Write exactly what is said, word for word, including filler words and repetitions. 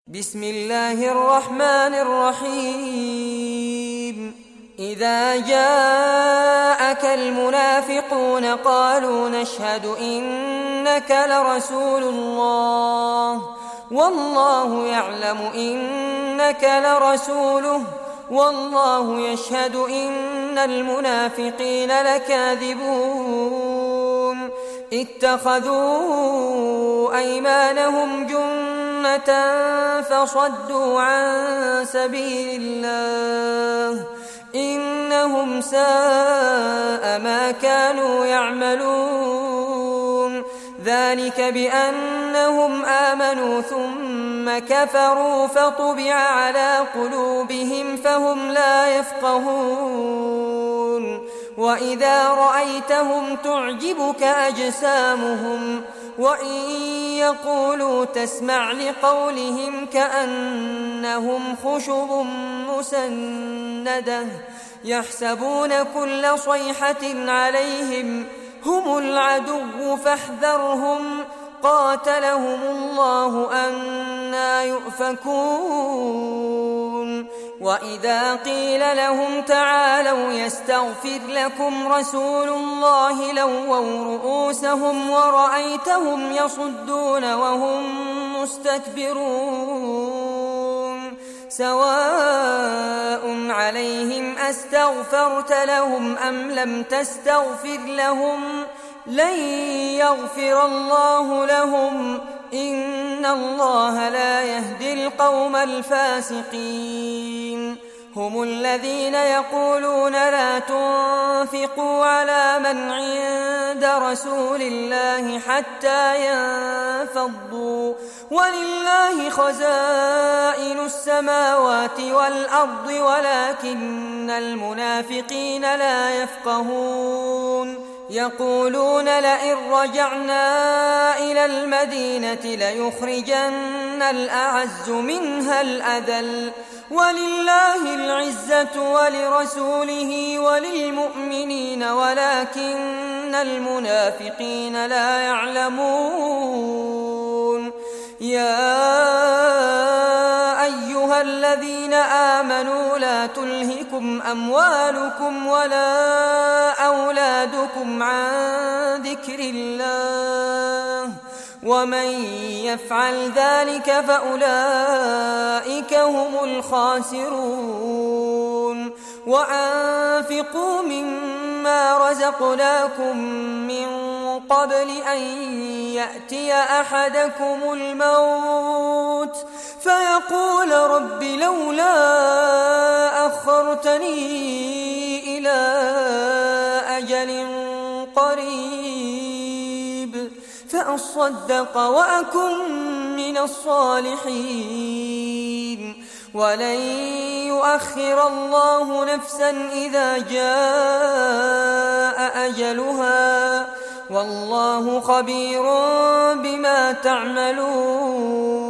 بسم الله الرحمن الرحيم إذا جاءك المنافقون قالوا نشهد إنك لرسول الله والله يعلم إنك لرسوله والله يشهد إن المنافقين لكاذبون اتخذوا أيمانهم جنة فصدوا عن سبيل الله إنهم ساء ما كانوا يعملون ذلك بأنهم آمنوا ثم كفروا فطبع على قلوبهم فهم لا يفقهون وإذا رأيتهم تعجبك أجسامهم وإن يقولوا تسمع لقولهم كأنهم خشب مسندة يحسبون كل صيحة عليهم هم العدو فاحذرهم قاتلهم الله أنى يؤفكون وإذا قيل لهم تعالوا يستغفر لكم رسول الله لووا رؤوسهم ورأيتهم يصدون وهم مستكبرون سواء عليهم أستغفرت لهم أم لم تستغفر لهم لن يغفر الله لهم إن الله لا يهدي القوم الفاسقين هم الذين يقولون لا تنفقوا على من عند رسول الله حتى ينفضوا ولله خزائن السماوات والأرض ولكن المنافقين لا يفقهون يقولون لئن رجعنا إلى المدينة ليخرجن الأعز منها الأذل ولله العزة ولرسوله وللمؤمنين ولكن المنافقين لا يعلمون يا أيها الذين آمنوا لا تلهكم أموالكم ولا أولادكم عن ذكر الله ومن يفعل ذلك فأولئك هم الخاسرون وأنفقوا مما رزقناكم من قبل أن يأتي أحدكم الموت فيقول رب لولا أخرتني إلى أجل قريب فأصدق وأكن من الصالحين ولن يؤخر الله نفسا إذا جاء أجلها والله خبير بما تعملون